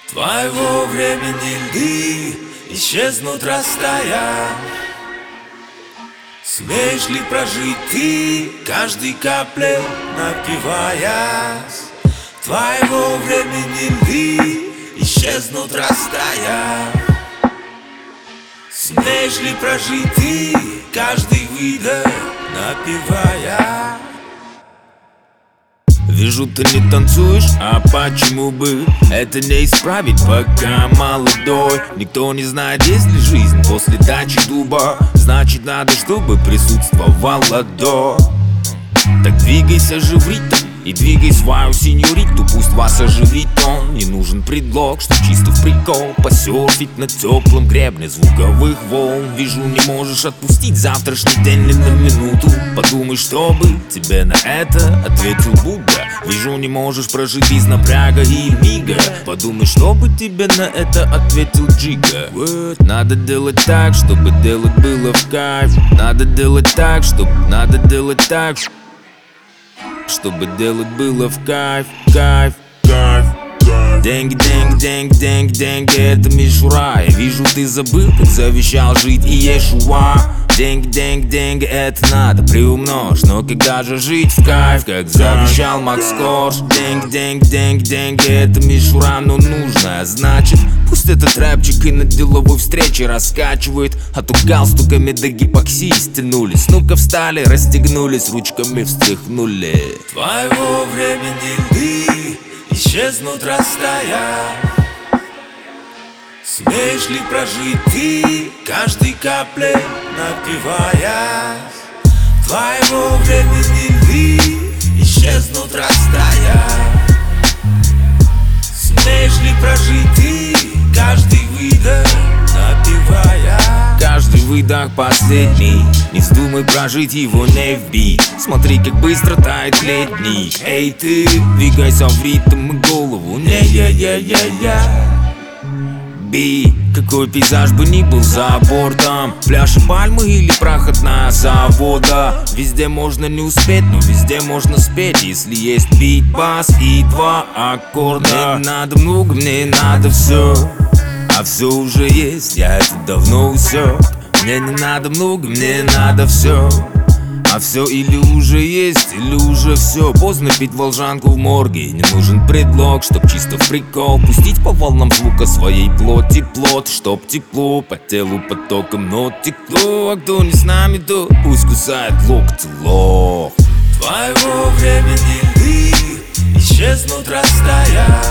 Твоего времени льды исчезнут, растая. Смеешь ли прожить ты каждой каплей, напиваясь? Твоего времени льды исчезнут, растая. Смеешь ли прожить ты каждый выдох, напивая? Вижу, ты не танцуешь, а почему бы это не исправить, пока молодой? Никто не знает, есть ли жизнь после дачи дуба. Значит, надо, чтобы присутствовало до. Так двигайся же в ритм и двигай свою сеньориту. Пусть вас оживит он, не нужен предлог, что чисто в прикол посерфить на теплом гребне звуковых волн. Вижу, не можешь отпустить завтрашний день ни на минуту. Подумай, что бы тебе на это ответил Будда. Вижу, не можешь прожить без напряга и мига. Подумай, что бы тебе на это ответил Джига. Надо делать так, чтобы делать было в кайф. Надо делать так, чтобы чтобы делать было в кайф, кайф, кайф. Деньги, деньги, деньги, деньги, деньги, это мишура. Я вижу, ты забыл, как завещал жить и Иешуа. Деньги, деньги, деньги, это надо приумножь. Но когда же жить в кайф, как завещал Макс Корж? Деньги, деньги, деньги, деньги, это мишура, но нужно. Значит, пусть этот рэпчик и на деловой встрече раскачивает. А то галстуками до гипоксии стянулись. Ну-ка встали, расстегнулись, ручками встряхнули. Твоего времени льды исчезнут, растая. Смеешь ли прожить ты каждой каплей, напиваясь? Твоего времени льды исчезнут, растая. Смеешь ли прожить ты каждый выдох, напивая? Каждый выдох последний, не вздумай прожить его не в бит. Смотри, как быстро тает летний. Эй ты, двигайся в ритм и голову, не я. Би, какой пейзаж бы ни был за бортом, пляж и пальмы или проходная завода. Везде можно не успеть, но везде можно спеть, если есть бит, бас и два аккорда. Мне не надо много, мне надо все, а все уже есть, я это давно усек. Мне не надо много, мне надо все, а все или уже есть, или уже все. Поздно пить волжанку в морге, не нужен предлог, чтоб чисто в прикол пустить по волнам звука своей плоти плот. Чтоб тепло по телу потоком, но текло. А кто не с нами, то пусть кусает локти лох. Твоего времени льды исчезнут, растая.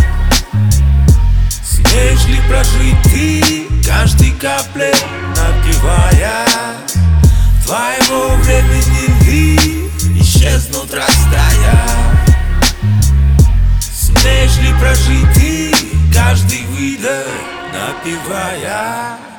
Смеешь ли прожить ты каждой каплей, напивая? Твоего времени льды исчезнут, растая. Смеешь ли прожить ты каждый выдох, напивая?